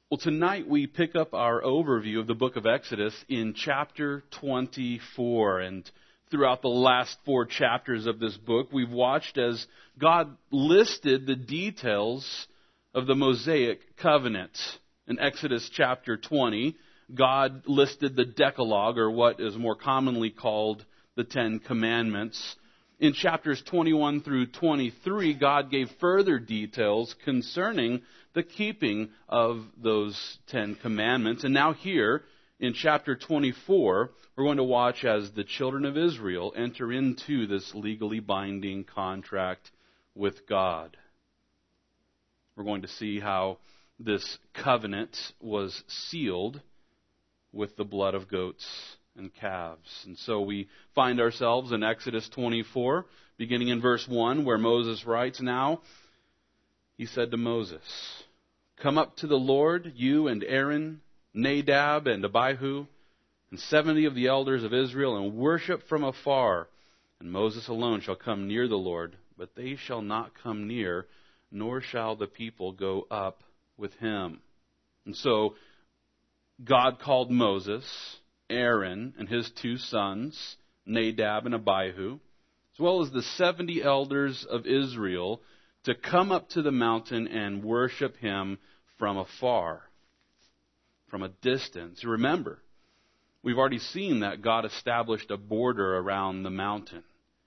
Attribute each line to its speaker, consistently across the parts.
Speaker 1: Well, tonight we pick up our overview of the book of Exodus in chapter 24. And throughout the last 4 chapters of this book, we've watched as God listed the details of the Mosaic covenant. In Exodus chapter 20, God listed the Decalogue, or what is more commonly called the 10 Commandments. In chapters 21 through 23, God gave further details concerning the keeping of those 10 Commandments. And now here, in chapter 24, we're going to watch as the children of Israel enter into this legally binding contract with God. We're going to see how this covenant was sealed with the blood of goats and calves. And so we find ourselves in Exodus 24, beginning in verse 1, where Moses writes, "Now he said to Moses, 'Come up to the Lord, you and Aaron, Nadab and Abihu, and 70 of the elders of Israel, and worship from afar. And Moses alone shall come near the Lord, but they shall not come near, nor shall the people go up with him.'" And so God called Moses, Aaron, and his 2 sons, Nadab and Abihu, as well as the 70 elders of Israel, to come up to the mountain and worship him from afar, from a distance. Remember, we've already seen that God established a border around the mountain,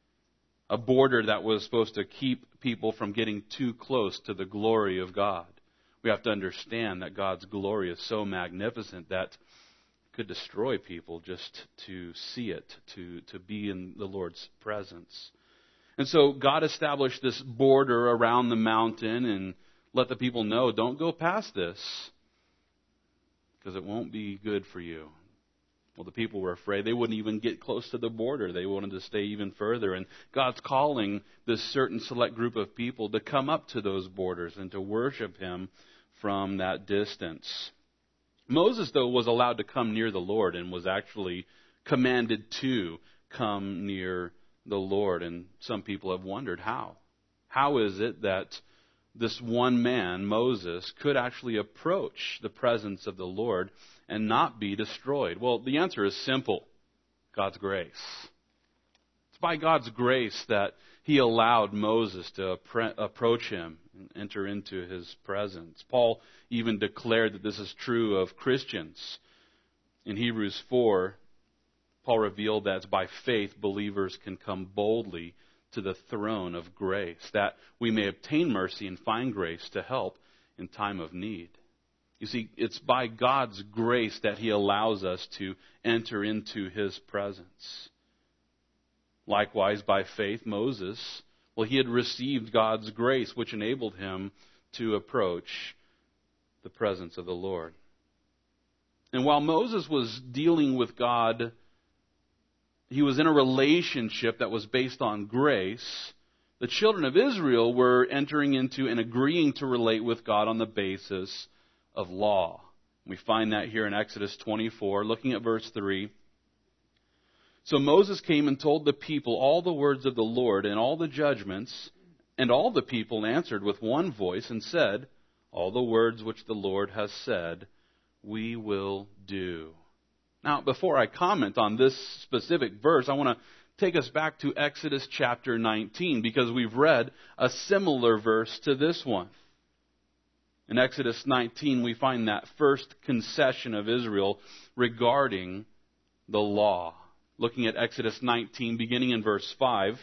Speaker 1: a border that was supposed to keep people from getting too close to the glory of God. We have to understand that God's glory is so magnificent that could destroy people just to see it, to be in the Lord's presence. And so God established this border around the mountain and let the people know, don't go past this because it won't be good for you. Well, the people were afraid. They wouldn't even get close to the border. They wanted to stay even further. And God's calling this certain select group of people to come up to those borders and to worship him from that distance. Moses, though, was allowed to come near the Lord and was actually commanded to come near the Lord. And some people have wondered how. How is it that this one man, Moses, could actually approach the presence of the Lord and not be destroyed? Well, the answer is simple. God's grace. It's by God's grace that he allowed Moses to approach him and enter into his presence. Paul even declared that this is true of Christians. In Hebrews 4, Paul revealed that by faith believers can come boldly to the throne of grace, that we may obtain mercy and find grace to help in time of need. You see, it's by God's grace that he allows us to enter into his presence. Likewise, by faith, Moses, he had received God's grace, which enabled him to approach the presence of the Lord. And while Moses was dealing with God, he was in a relationship that was based on grace. The children of Israel were entering into and agreeing to relate with God on the basis of law. We find that here in Exodus 24, looking at verse 3. "So Moses came and told the people all the words of the Lord and all the judgments, and all the people answered with one voice and said, 'All the words which the Lord has said, we will do.'" Now, before I comment on this specific verse, I want to take us back to Exodus chapter 19, because we've read a similar verse to this one. In Exodus 19, we find that first concession of Israel regarding the law. Looking at Exodus 19, beginning in verse 5,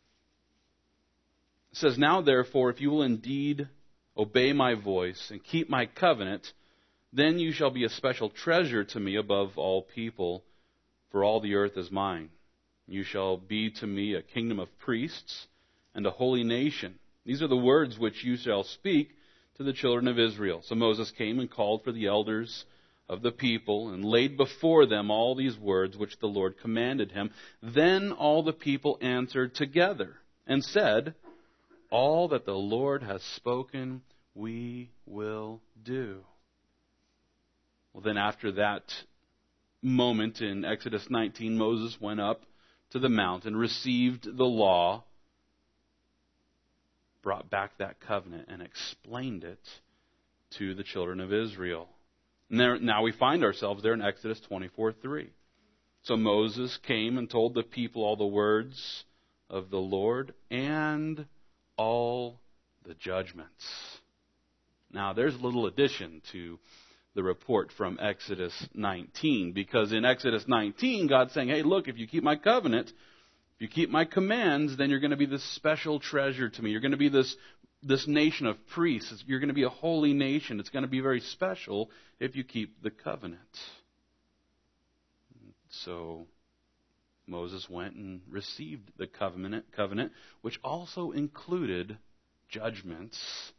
Speaker 1: it says, "Now therefore, if you will indeed obey my voice and keep my covenant, then you shall be a special treasure to me above all people, for all the earth is mine. You shall be to me a kingdom of priests and a holy nation. These are the words which you shall speak to the children of Israel." So Moses came and called for the elders of the people and laid before them all these words which the Lord commanded him. Then all the people answered together and said, "All that the Lord has spoken, we will do." Well, then after that moment in Exodus 19, Moses went up to the mountain, received the law, brought back that covenant, and explained it to the children of Israel. And now we find ourselves there in Exodus 24:3. So Moses came and told the people all the words of the Lord and all the judgments. Now, there's a little addition to the report from Exodus 19, because in Exodus 19, God's saying, hey, look, if you keep my covenant, if you keep my commands, then you're going to be this special treasure to me. You're going to be this nation of priests. You're going to be a holy nation. It's going to be very special if you keep the covenant. So Moses went and received the covenant, which also included judgments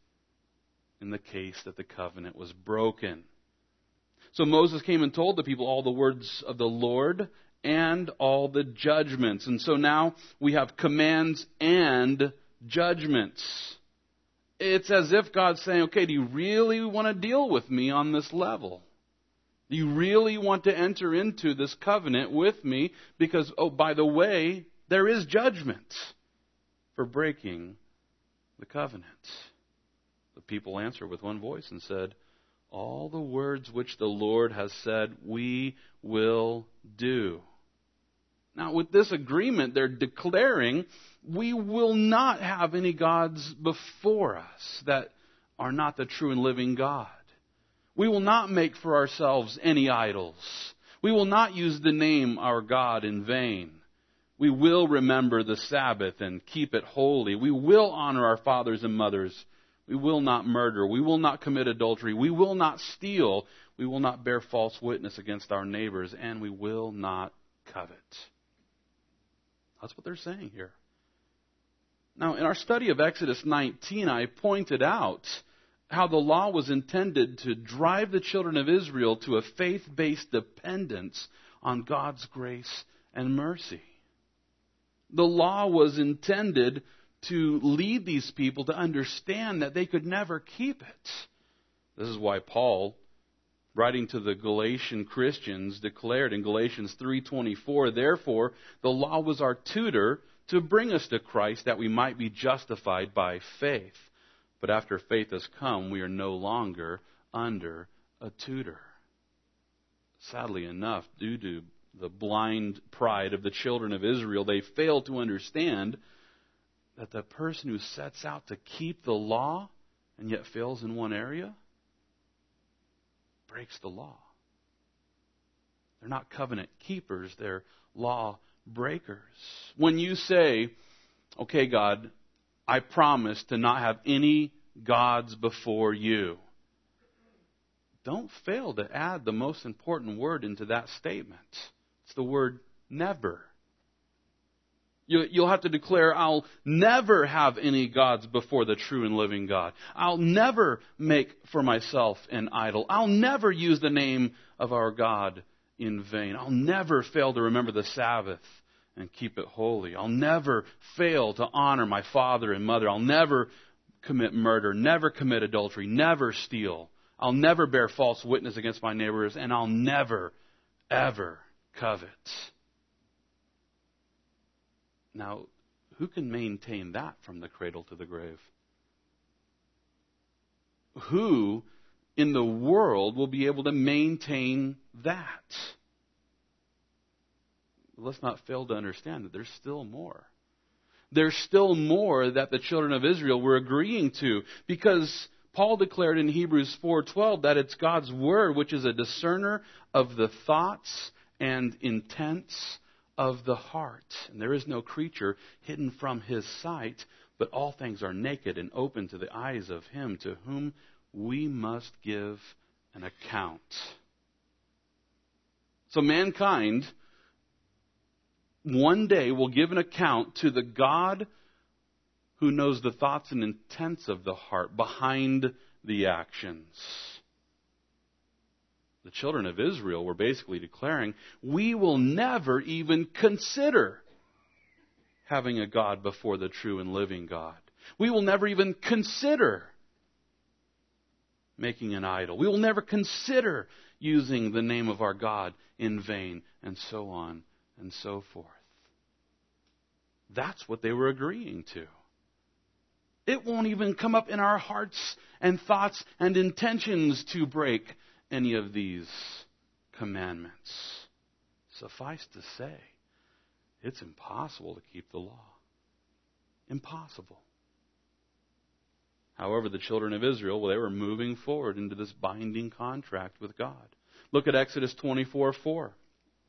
Speaker 1: in the case that the covenant was broken. So Moses came and told the people all the words of the Lord and all the judgments. And so now we have commands and judgments. It's as if God's saying, okay, do you really want to deal with me on this level? Do you really want to enter into this covenant with me? Because, oh, by the way, there is judgment for breaking the covenant. The people answered with one voice and said, all the words which the Lord has said, we will do. Now, with this agreement, they're declaring, we will not have any gods before us that are not the true and living God. We will not make for ourselves any idols. We will not use the name our God in vain. We will remember the Sabbath and keep it holy. We will honor our fathers and mothers. We will not murder. We will not commit adultery. We will not steal. We will not bear false witness against our neighbors. And we will not covet. That's what they're saying here. Now, in our study of Exodus 19, I pointed out how the law was intended to drive the children of Israel to a faith-based dependence on God's grace and mercy. The law was intended to lead these people to understand that they could never keep it. This is why Paul, writing to the Galatian Christians, declared in Galatians 3:24, therefore, the law was our tutor to bring us to Christ that we might be justified by faith. But after faith has come, we are no longer under a tutor. Sadly enough, due to the blind pride of the children of Israel, they fail to understand that the person who sets out to keep the law and yet fails in one area breaks the law. They're not covenant keepers, they're law breakers. When you say, okay, God, I promise to not have any gods before you, don't fail to add the most important word into that statement. It's the word never. You'll have to declare, I'll never have any gods before the true and living God. I'll never make for myself an idol. I'll never use the name of our God in vain. I'll never fail to remember the Sabbath and keep it holy. I'll never fail to honor my father and mother. I'll never commit murder, never commit adultery, never steal. I'll never bear false witness against my neighbors, and I'll never, ever covet. Now, who can maintain that from the cradle to the grave? Who in the world will be able to maintain that? Let's not fail to understand that there's still more. There's still more that the children of Israel were agreeing to, because Paul declared in Hebrews 4:12 that it's God's word which is a discerner of the thoughts and intents of the heart. And there is no creature hidden from his sight, but all things are naked and open to the eyes of him to whom we must give an account. So mankind one day will give an account to the God who knows the thoughts and intents of the heart behind the actions. The children of Israel were basically declaring, we will never even consider having a God before the true and living God. We will never even consider making an idol. We will never consider using the name of our God in vain, and so on and so forth. That's what they were agreeing to. It won't even come up in our hearts and thoughts and intentions to break any of these commandments. Suffice to say, it's impossible to keep the law. Impossible. However, the children of Israel, they were moving forward into this binding contract with God. Look at Exodus 24:4. It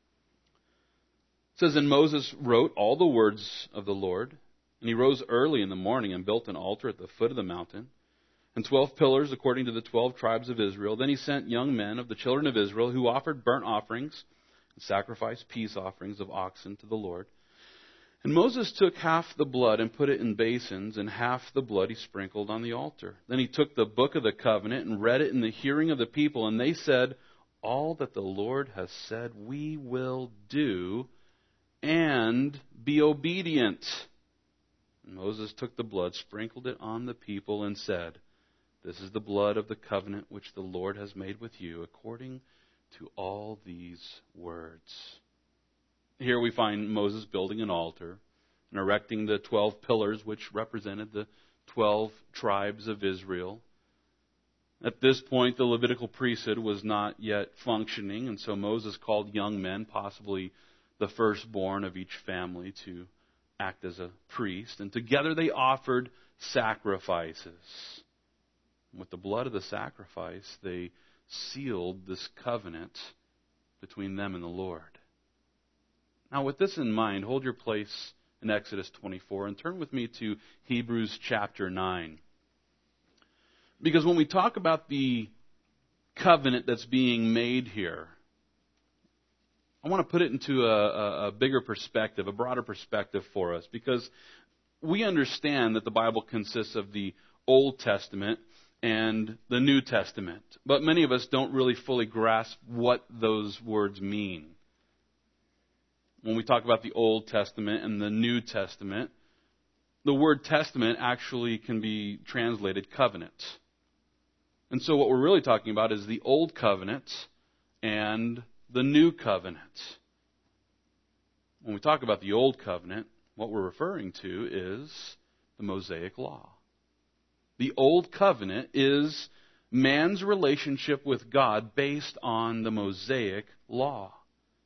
Speaker 1: says, "And Moses wrote all the words of the Lord, and he rose early in the morning and built an altar at the foot of the mountain, and 12 pillars according to the 12 tribes of Israel. Then he sent young men of the children of Israel who offered burnt offerings and sacrificed peace offerings of oxen to the Lord. And Moses took half the blood and put it in basins, and half the blood he sprinkled on the altar. Then he took the book of the covenant and read it in the hearing of the people, and they said, 'All that the Lord has said we will do, and be obedient.' And Moses took the blood, sprinkled it on the people, and said, 'This is the blood of the covenant which the Lord has made with you, according to all these words.'" Here we find Moses building an altar and erecting the 12 pillars which represented the 12 tribes of Israel. At this point, the Levitical priesthood was not yet functioning, and so Moses called young men, possibly the firstborn of each family, to act as a priest. And together they offered sacrifices. With the blood of the sacrifice, they sealed this covenant between them and the Lord. Now, with this in mind, hold your place in Exodus 24 and turn with me to Hebrews chapter 9. Because when we talk about the covenant that's being made here, I want to put it into a bigger perspective, a broader perspective for us, because we understand that the Bible consists of the Old Testament and the New Testament, but many of us don't really fully grasp what those words mean. When we talk about the Old Testament and the New Testament, the word testament actually can be translated covenant. And so what we're really talking about is the Old Covenant and the New Covenant. When we talk about the Old Covenant, what we're referring to is the Mosaic Law. The Old Covenant is man's relationship with God based on the Mosaic Law.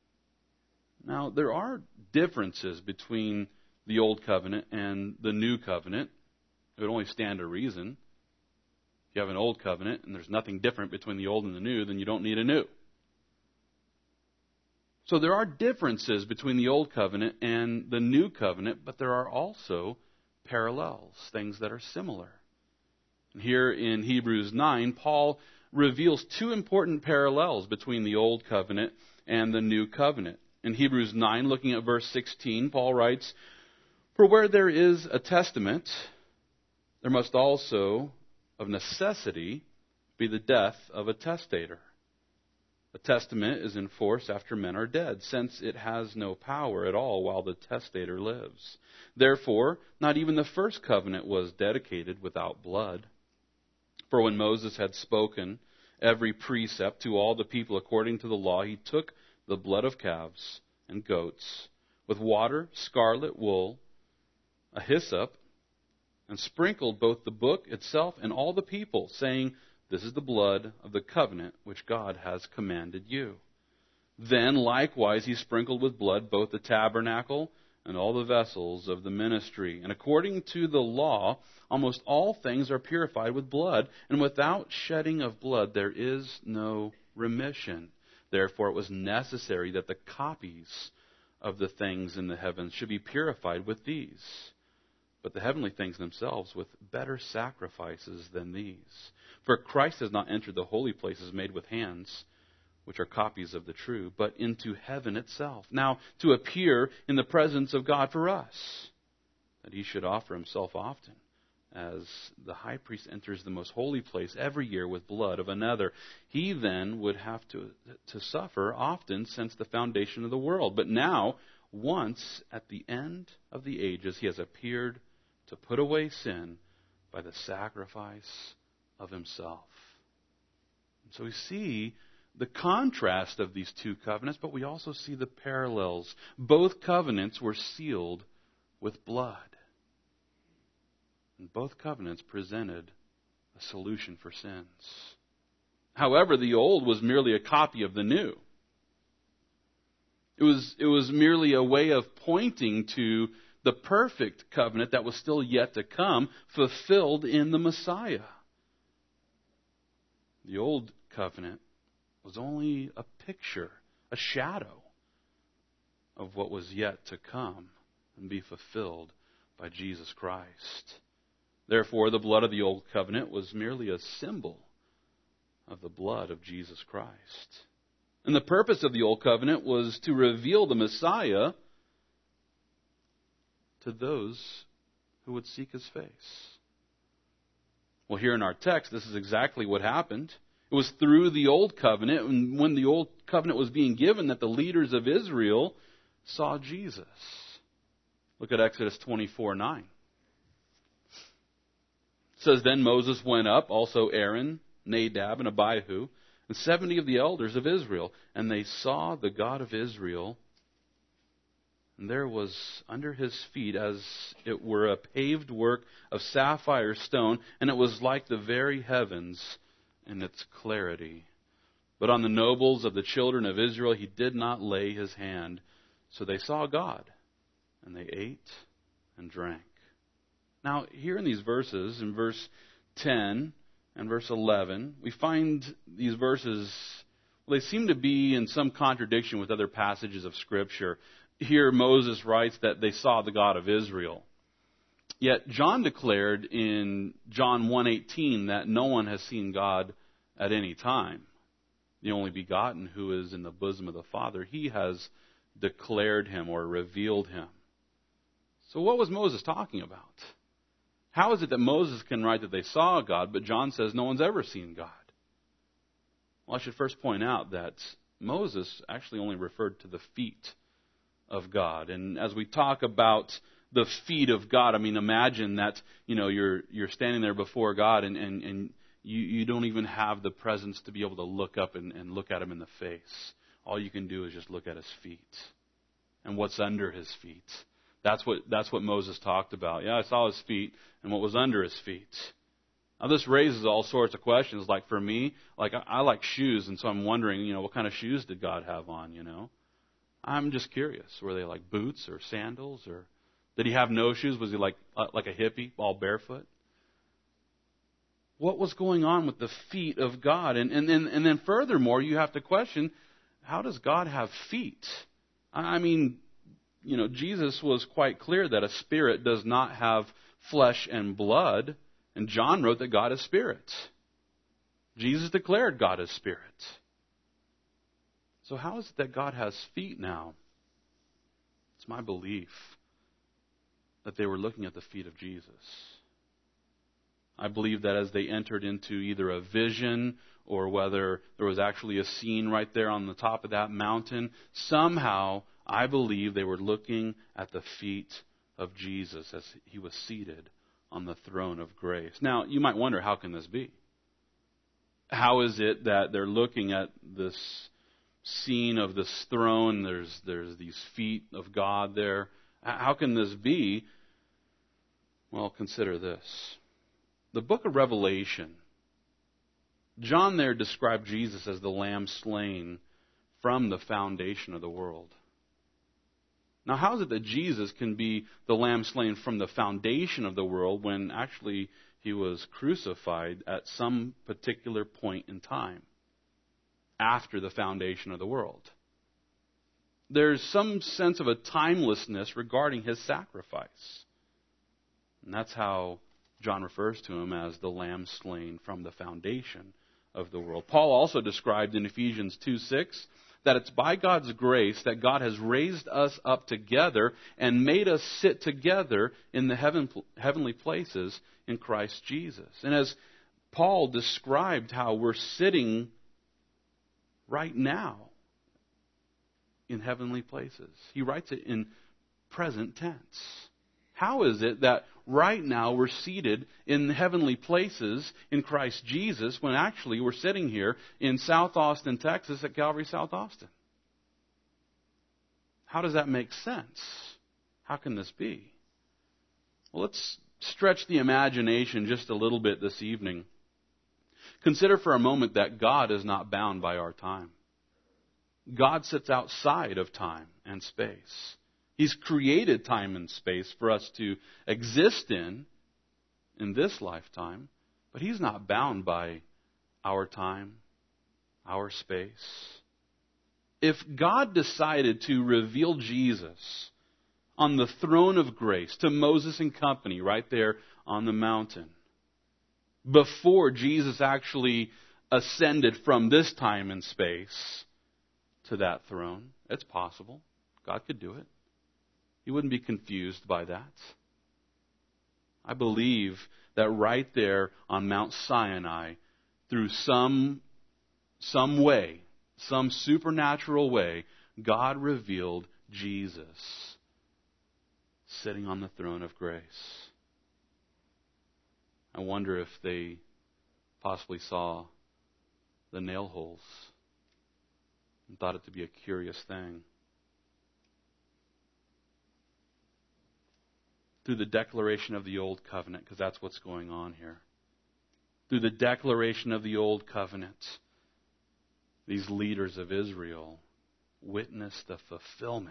Speaker 1: Now, there are differences between the Old Covenant and the New Covenant. It would only stand to reason. If you have an Old Covenant and there's nothing different between the Old and the New, then you don't need a New. So there are differences between the Old Covenant and the New Covenant, but there are also parallels, things that are similar. And here in Hebrews 9, Paul reveals two important parallels between the Old Covenant and the New Covenant. In Hebrews 9, looking at verse 16, Paul writes, "For where there is a testament, there must also, of necessity, be the death of a testator. A testament is in force after men are dead, since it has no power at all while the testator lives. Therefore, not even the first covenant was dedicated without blood. For when Moses had spoken every precept to all the people according to the law, he took the blood of calves and goats, with water, scarlet wool, a hyssop, and sprinkled both the book itself and all the people, saying, 'This is the blood of the covenant which God has commanded you.' Then likewise he sprinkled with blood both the tabernacle and all the vessels of the ministry. And according to the law, almost all things are purified with blood, and without shedding of blood there is no remission. Therefore it was necessary that the copies of the things in the heavens should be purified with these, but the heavenly things themselves with better sacrifices than these. For Christ has not entered the holy places made with hands, which are copies of the true, but into heaven itself, now to appear in the presence of God for us, that he should offer himself often, as the high priest enters the most holy place every year with blood of another. He then would have to suffer often since the foundation of the world. But now, once at the end of the ages, he has appeared to put away sin by the sacrifice of himself." And so we see the contrast of these two covenants, but we also see the parallels. Both covenants were sealed with blood. And both covenants presented a solution for sins. However, the old was merely a copy of the new. It was merely a way of pointing to the perfect covenant that was still yet to come, fulfilled in the Messiah. The old covenant was only a picture, a shadow of what was yet to come and be fulfilled by Jesus Christ. Therefore, the blood of the old covenant was merely a symbol of the blood of Jesus Christ. And the purpose of the old covenant was to reveal the Messiah to those who would seek his face. Well, here in our text, this is exactly what happened. It was through the old covenant, and when the old covenant was being given, that the leaders of Israel saw Jesus. Look at Exodus 24:9. It says, "Then Moses went up, also Aaron, Nadab, and Abihu, and 70 of the elders of Israel. And they saw the God of Israel, and there was under his feet as it were a paved work of sapphire stone, and it was like the very heavens in its clarity. But on the nobles of the children of Israel he did not lay his hand. So they saw God, and they ate and drank." Now, here in these verses, in verse 10 and verse 11, we find these verses, well, they seem to be in some contradiction with other passages of Scripture. Here Moses writes that they saw the God of Israel. Yet John declared in John 1:18 that no one has seen God at any time. The only begotten who is in the bosom of the Father, he has declared him or revealed him. So what was Moses talking about? How is it that Moses can write that they saw God, but John says no one's ever seen God? Well, I should first point out that Moses actually only referred to the feet of God. And as we talk about the feet of God, I mean, imagine that, you're standing there before God and you don't even have the presence to be able to look up and look at him in the face. All you can do is just look at his feet and what's under his feet. That's what Moses talked about. Yeah, I saw his feet and what was under his feet. Now, this raises all sorts of questions. Like for me, I like shoes, and so I'm wondering, what kind of shoes did God have on? I'm just curious. Were they like boots or sandals, or did he have no shoes? Was he like a hippie, all barefoot? What was going on with the feet of God? And then furthermore, you have to question, how does God have feet? I mean, Jesus was quite clear that a spirit does not have flesh and blood. And John wrote that God is spirit. Jesus declared God is spirit. So how is it that God has feet now? It's my belief that they were looking at the feet of Jesus. I believe that as they entered into either a vision or whether there was actually a scene right there on the top of that mountain, somehow I believe they were looking at the feet of Jesus as he was seated on the throne of grace. Now, you might wonder, how can this be? How is it that they're looking at this scene of this throne? There's these feet of God there. How can this be? Well, consider this. The book of Revelation, John there described Jesus as the Lamb slain from the foundation of the world. Now, how is it that Jesus can be the Lamb slain from the foundation of the world when actually he was crucified at some particular point in time after the foundation of the world? There's some sense of a timelessness regarding his sacrifice. And that's how John refers to him as the Lamb slain from the foundation of the world. Paul also described in Ephesians 2:6 that it's by God's grace that God has raised us up together and made us sit together in the heavenly places in Christ Jesus. And as Paul described how we're sitting right now in heavenly places, he writes it in present tense. How is it that right now we're seated in heavenly places in Christ Jesus when actually we're sitting here in South Austin, Texas at Calvary South Austin? How does that make sense? How can this be? Well, let's stretch the imagination just a little bit this evening. Consider for a moment that God is not bound by our time. God sits outside of time and space. He's created time and space for us to exist in this lifetime, but He's not bound by our time, our space. If God decided to reveal Jesus on the throne of grace to Moses and company right there on the mountain, before Jesus actually ascended from this time and space to that throne, it's possible. God could do it. He wouldn't be confused by that. I believe that right there on Mount Sinai, through some way, some supernatural way, God revealed Jesus sitting on the throne of grace. I wonder if they possibly saw the nail holes and thought it to be a curious thing. Through the declaration of the Old Covenant, because that's what's going on here. Through the declaration of the Old Covenant, these leaders of Israel witnessed the fulfillment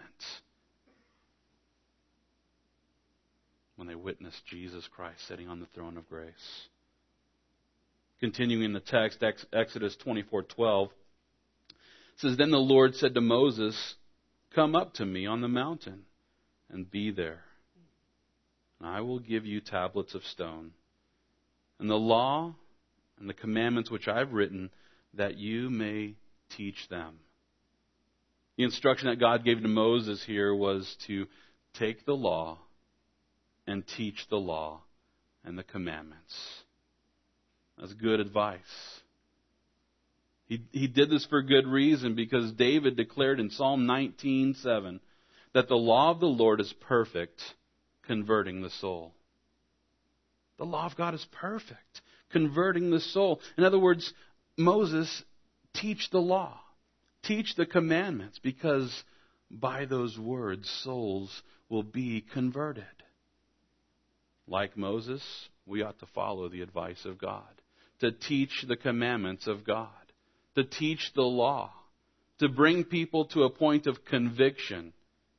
Speaker 1: when they witnessed Jesus Christ sitting on the throne of grace. Continuing the text, Exodus 24:12 says, "Then the Lord said to Moses, 'Come up to me on the mountain and be there. And I will give you tablets of stone, and the law and the commandments which I've written, that you may teach them.'" The instruction that God gave to Moses here was to take the law and teach the law and the commandments. That's good advice. He did this for good reason, because David declared in Psalm 19:7 that the law of the Lord is perfect, converting the soul. The law of God is perfect, converting the soul. In other words, Moses, teach the law, teach the commandments, because by those words, souls will be converted. Like Moses, we ought to follow the advice of God, to teach the commandments of God, to teach the law, to bring people to a point of conviction,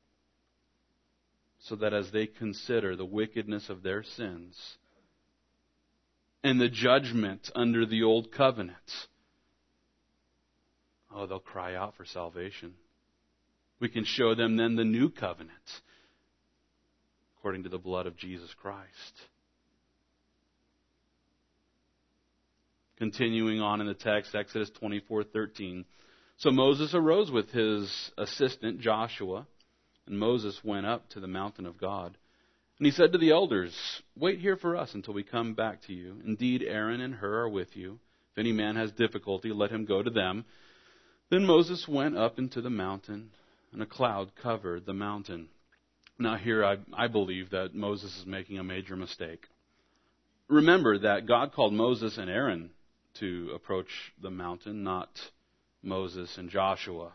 Speaker 1: so that as they consider the wickedness of their sins and the judgment under the Old Covenant, they'll cry out for salvation. We can show them then the New Covenant, according to the blood of Jesus Christ. Continuing on in the text, Exodus 24:13. "So Moses arose with his assistant Joshua, and Moses went up to the mountain of God. And he said to the elders, 'Wait here for us until we come back to you. Indeed, Aaron and Hur are with you. If any man has difficulty, let him go to them.' Then Moses went up into the mountain, and a cloud covered the mountain." Now here I believe that Moses is making a major mistake. Remember that God called Moses and Aaron to approach the mountain, not Moses and Joshua.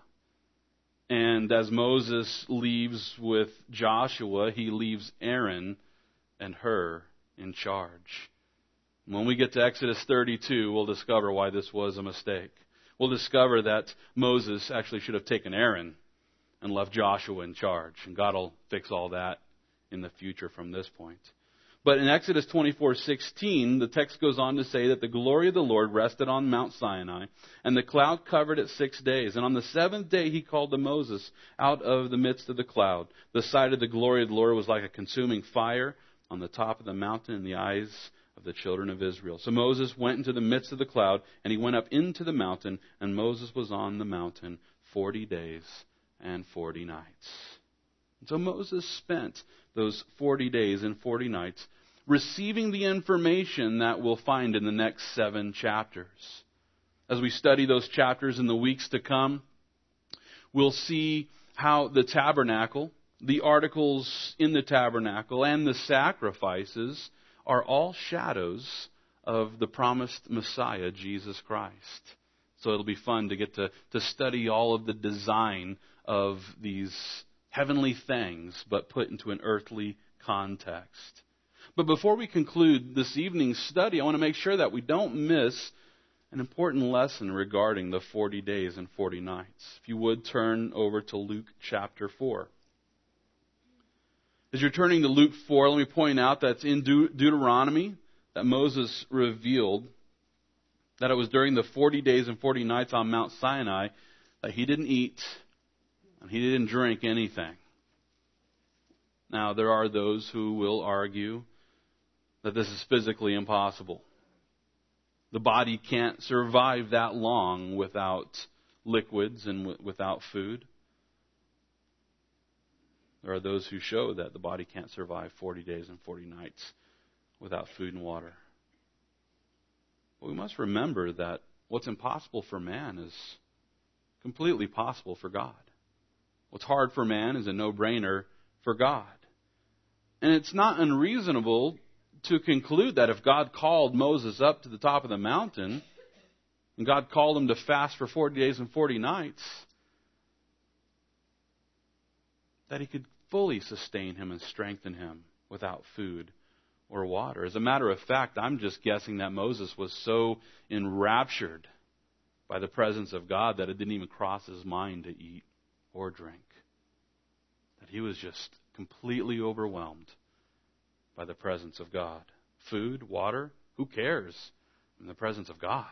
Speaker 1: And as Moses leaves with Joshua, he leaves Aaron and Hur in charge. When we get to Exodus 32, we'll discover why this was a mistake. We'll discover that Moses actually should have taken Aaron and left Joshua in charge. And God will fix all that in the future from this point. But in Exodus 24:16, the text goes on to say that the glory of the Lord rested on Mount Sinai, and the cloud covered it 6 days. And on the 7th day he called to Moses out of the midst of the cloud. The sight of the glory of the Lord was like a consuming fire on the top of the mountain in the eyes of the children of Israel. So Moses went into the midst of the cloud, and he went up into the mountain, and Moses was on the mountain 40 days and 40 nights. And so Moses spent those 40 days and 40 nights receiving the information that we'll find in the next 7 chapters. As we study those chapters in the weeks to come, we'll see how the tabernacle, the articles in the tabernacle, and the sacrifices are all shadows of the promised Messiah, Jesus Christ. So it'll be fun to get to study all of the design of these heavenly things, but put into an earthly context. But before we conclude this evening's study, I want to make sure that we don't miss an important lesson regarding the 40 days and 40 nights. If you would turn over to Luke chapter 4. As you're turning to Luke 4, let me point out that it's in Deuteronomy that Moses revealed that it was during the 40 days and 40 nights on Mount Sinai that he didn't eat and he didn't drink anything. Now, there are those who will argue that this is physically impossible. The body can't survive that long without liquids and without food. There are those who show that the body can't survive 40 days and 40 nights without food and water. But we must remember that what's impossible for man is completely possible for God. What's hard for man is a no-brainer for God. And it's not unreasonable to conclude that if God called Moses up to the top of the mountain, and God called him to fast for 40 days and 40 nights, that he could fully sustain him and strengthen him without food or water. As a matter of fact, I'm just guessing that Moses was so enraptured by the presence of God that it didn't even cross his mind to eat or drink. That he was just completely overwhelmed by the presence of God. Food, water, who cares in the presence of God?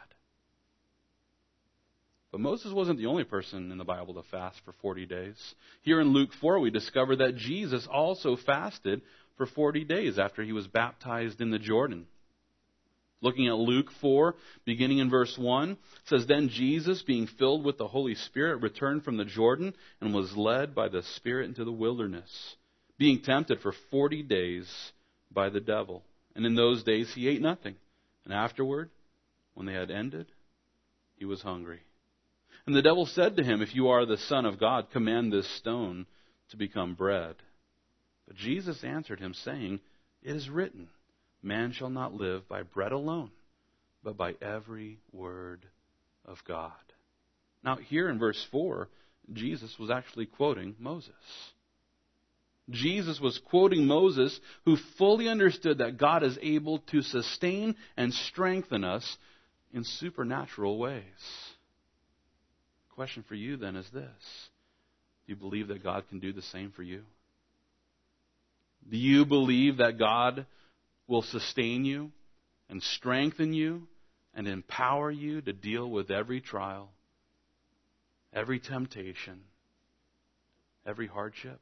Speaker 1: But Moses wasn't the only person in the Bible to fast for 40 days. Here in Luke 4, we discover that Jesus also fasted for 40 days after he was baptized in the Jordan. Looking at Luke 4, beginning in verse 1, it says, "Then Jesus, being filled with the Holy Spirit, returned from the Jordan and was led by the Spirit into the wilderness, being tempted for 40 days by the devil. And in those days he ate nothing. And afterward, when they had ended, he was hungry. And the devil said to him, 'If you are the Son of God, command this stone to become bread.' But Jesus answered him, saying, 'It is written, man shall not live by bread alone, but by every word of God.'" Now, here in verse 4, Jesus was actually quoting Moses. Jesus was quoting Moses, who fully understood that God is able to sustain and strengthen us in supernatural ways. The question for you then is this: do you believe that God can do the same for you? Do you believe that God will sustain you and strengthen you and empower you to deal with every trial, every temptation, every hardship?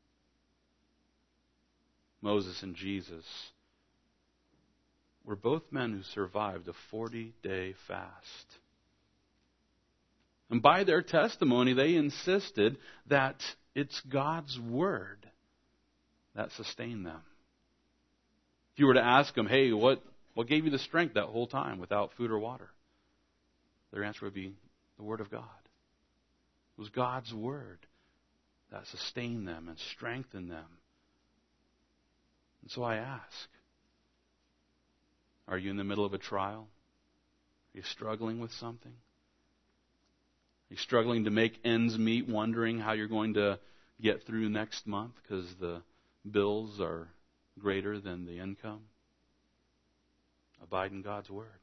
Speaker 1: Moses and Jesus were both men who survived a 40-day fast. And by their testimony, they insisted that it's God's Word that sustained them. If you were to ask them, "Hey, what gave you the strength that whole time without food or water?" their answer would be the Word of God. It was God's Word that sustained them and strengthened them. And so I ask, are you in the middle of a trial? Are you struggling with something? Are you struggling to make ends meet, wondering how you're going to get through next month because the bills are greater than the income? Abide in God's Word.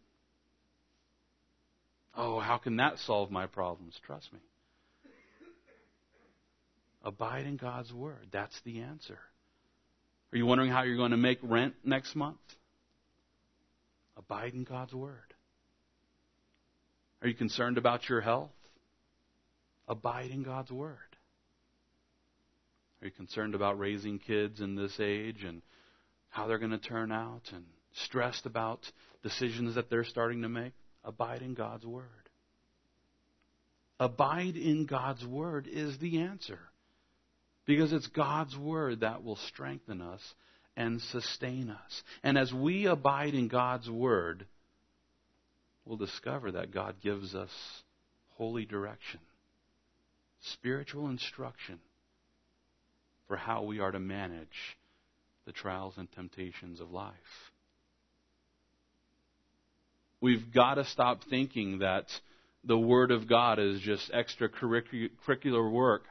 Speaker 1: Oh, how can that solve my problems? Trust me. Abide in God's Word. That's the answer. Are you wondering how you're going to make rent next month? Abide in God's Word. Are you concerned about your health? Abide in God's Word. Are you concerned about raising kids in this age and how they're going to turn out and stressed about decisions that they're starting to make? Abide in God's Word. Abide in God's Word is the answer. Because it's God's Word that will strengthen us and sustain us. And as we abide in God's Word, we'll discover that God gives us holy direction, spiritual instruction for how we are to manage the trials and temptations of life. We've got to stop thinking that the Word of God is just extracurricular work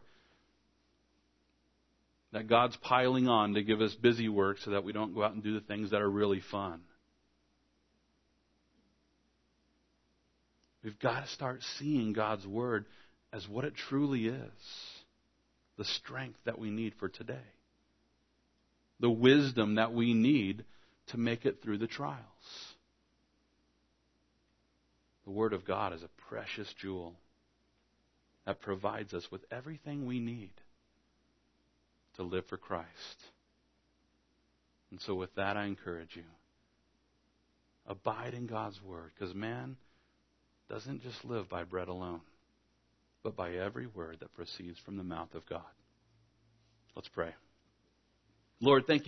Speaker 1: that God's piling on to give us busy work so that we don't go out and do the things that are really fun. We've got to start seeing God's Word as what it truly is. The strength that we need for today. The wisdom that we need to make it through the trials. The Word of God is a precious jewel that provides us with everything we need to live for Christ. And so with that, I encourage you. Abide in God's Word, because man doesn't just live by bread alone, but by every word that proceeds from the mouth of God. Let's pray. Lord, thank you.